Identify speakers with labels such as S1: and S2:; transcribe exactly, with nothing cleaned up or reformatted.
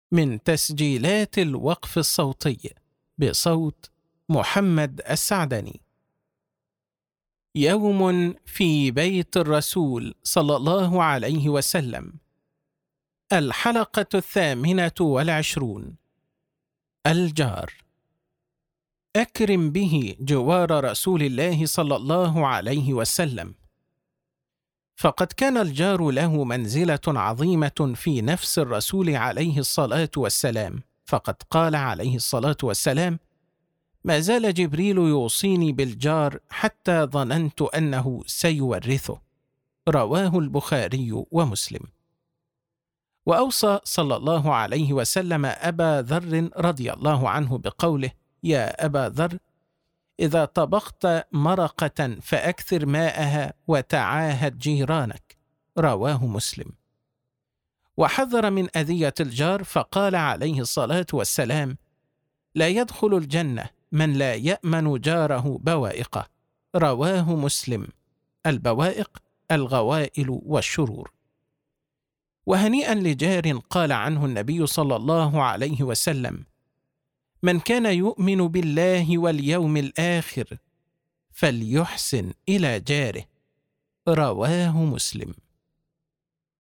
S1: من تسجيلات الوقف الصوتي بصوت محمد السعدني. يوم في بيت الرسول صلى الله عليه وسلم. الحلقة الثامنة والعشرون. الجار. أكرم به جوار رسول الله صلى الله عليه وسلم، فقد كان الجار له منزلة عظيمة في نفس الرسول عليه الصلاة والسلام، فقد قال عليه الصلاة والسلام: ما زال جبريل يوصيني بالجار حتى ظننت أنه سيورثه. رواه البخاري ومسلم. وأوصى صلى الله عليه وسلم أبا ذر رضي الله عنه بقوله: يا أبا ذر، إذا طبخت مرقة فأكثر ماءها وتعاهد جيرانك. رواه مسلم. وحذر من أذية الجار فقال عليه الصلاة والسلام: لا يدخل الجنة من لا يأمن جاره بوائقه. رواه مسلم. البوائق الغوائل والشرور. وهنيئا لجار قال عنه النبي صلى الله عليه وسلم: من كان يؤمن بالله واليوم الآخر فليحسن إلى جاره. رواه مسلم.